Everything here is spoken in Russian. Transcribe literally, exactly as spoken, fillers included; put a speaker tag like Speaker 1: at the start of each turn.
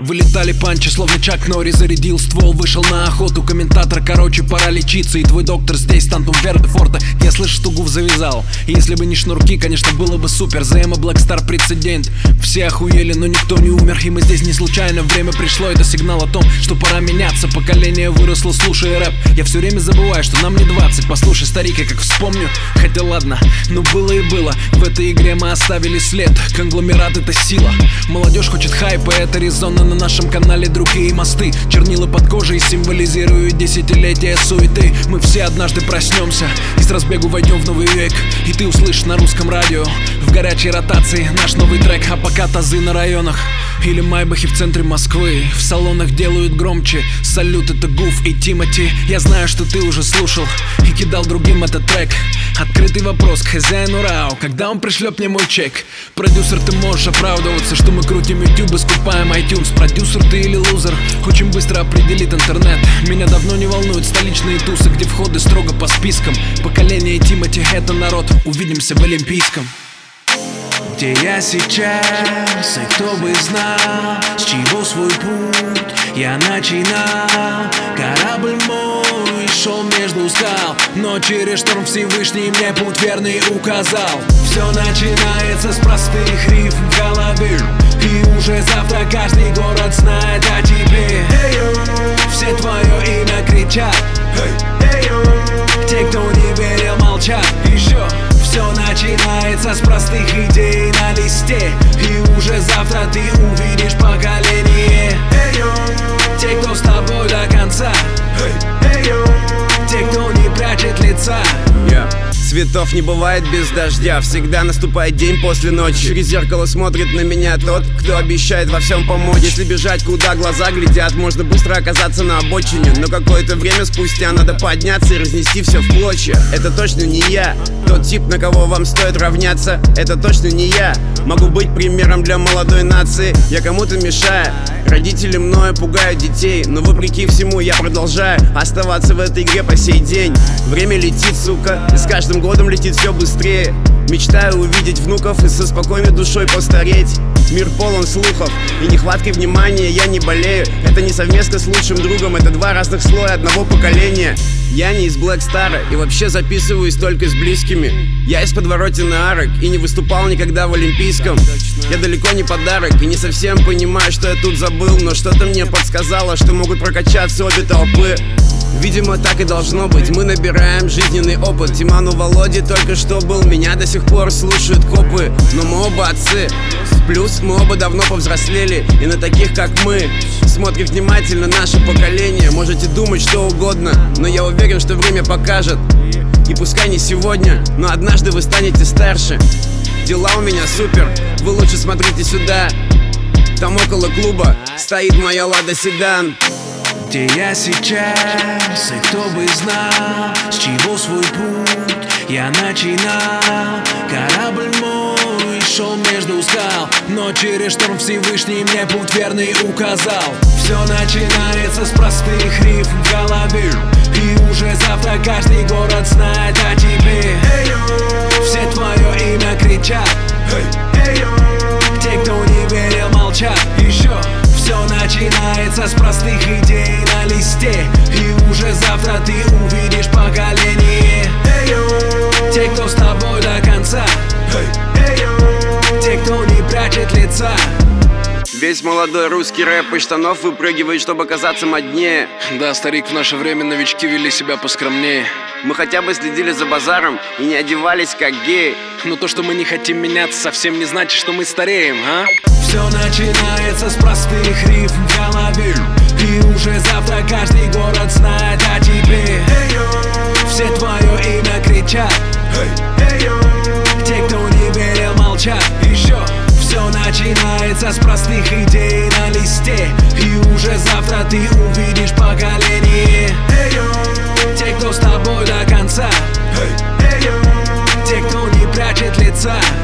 Speaker 1: Вылетали панчи, словно Чак Норри. Зарядил ствол, вышел на охоту. Комментатор, короче, пора лечиться. И твой доктор здесь, Тантум Верде Форте. Я слышу, что Гуф завязал. И если бы не шнурки, конечно, было бы супер. зе эм и Blackstar прецедент. Все охуели, но никто не умер. И мы здесь не случайно, время пришло. Это сигнал о том, что пора меняться. Поколение выросло, слушая рэп. Я все время забываю, что нам не двадцать. Послушай, старик, я как вспомню. Хотя ладно, но было и было. В этой игре мы оставили след. Конгломерат — это сила. Молодежь хочет хайпа, это резонно. На нашем канале другие мосты. Чернила под кожей символизируют десятилетия суеты. Мы все однажды проснемся и с разбегу войдем в новый век. И ты услышишь на русском радио в горячей ротации наш новый трек. А пока тазы на районах или майбахи в центре Москвы. В салонах делают громче. Салют, это Гуф и Тимати. Я знаю, что ты уже слушал и кидал другим этот трек. Открытый вопрос к хозяину РАО: когда он пришлет мне мой чек? Продюсер, ты можешь оправдываться, что мы крутим YouTube и скупаем iTunes. Продюсер ты или лузер? Очень быстро определит интернет. Меня давно не волнуют столичные тусы, где входы строго по спискам. Поколение Тимати — это народ. Увидимся в Олимпийском. Где я сейчас, и кто бы знал, с чего свой путь я начинал. Корабль мой шел между скал, но через шторм Всевышний мне путь верный указал. Все начинается с простых рифм в голове, и уже завтра каждый город знает о тебе. Все твое имя кричат, те, кто не верил, молчат. Еще все начинается с простых идей на листе, и уже завтра ты увидишь поколение. Те, кто с тобой до конца, те, кто не прячет лица.
Speaker 2: Yeah. Цветов не бывает без дождя, всегда наступает день после ночи. Через зеркало смотрит на меня тот, кто обещает во всем помочь. Если бежать, куда глаза глядят, можно быстро оказаться на обочине. Но какое-то время спустя надо подняться и разнести все в клочья. Это точно не я, тот тип, на кого вам стоит равняться. Это точно не я, могу быть примером для молодой нации. Я кому-то мешаю, родители мною пугают детей, но вопреки всему я продолжаю оставаться в этой игре по сей день. Время летит, сука, и с каждым годом летит все быстрее. Мечтаю увидеть внуков и со спокойной душой постареть. Мир полон слухов и нехваткой внимания. Я не болею, это не совместно с лучшим другом. Это два разных слоя одного поколения. Я не из Blackstar и вообще записываюсь только с близкими. Я из подворотен арок и не выступал никогда в Олимпийском. Я далеко не подарок и не совсем понимаю, что я тут забыл. Но что-то мне подсказало, что могут прокачаться обе толпы. Видимо, так и должно быть, мы набираем жизненный опыт. Тиману Володе только что был, меня до сих пор слушают копы. Но мы оба отцы, плюс мы оба давно повзрослели. И на таких, как мы, смотрит внимательно наше поколение. Можете думать что угодно, но я уверен, что время покажет. И пускай не сегодня, но однажды вы станете старше. Дела у меня супер, вы лучше смотрите сюда. Там около клуба стоит моя Лада Седан.
Speaker 1: Где я сейчас, и кто бы знал, с чего свой путь я начинал. Корабль мой шел между скал, но через шторм Всевышний мне путь верный указал. Все начинается с простых рифм в голове, и уже завтра каждый город знает о тебе. Все твое имя кричат, те, кто не верил, молчат. Еще все начинается с простых идей на листе, и уже завтра ты увидишь поколение. Те, кто с тобой до конца, те, кто не прячет лица.
Speaker 2: Весь молодой русский рэп из штанов выпрыгивает, чтобы казаться моднее.
Speaker 1: Да, старик, в наше время новички вели себя поскромнее.
Speaker 2: Мы хотя бы следили за базаром и не одевались как геи.
Speaker 1: Но то, что мы не хотим меняться, совсем не значит, что мы стареем, а? Все начинается с простых рифм в голове, и уже завтра каждый город знает о тебе. Все твое имя кричат, те, кто не верил, молчат. Еще все начинается с простых идей на листе, и уже завтра ты увидишь поколение. Те, кто с тобой до конца, те, кто не прячет лица.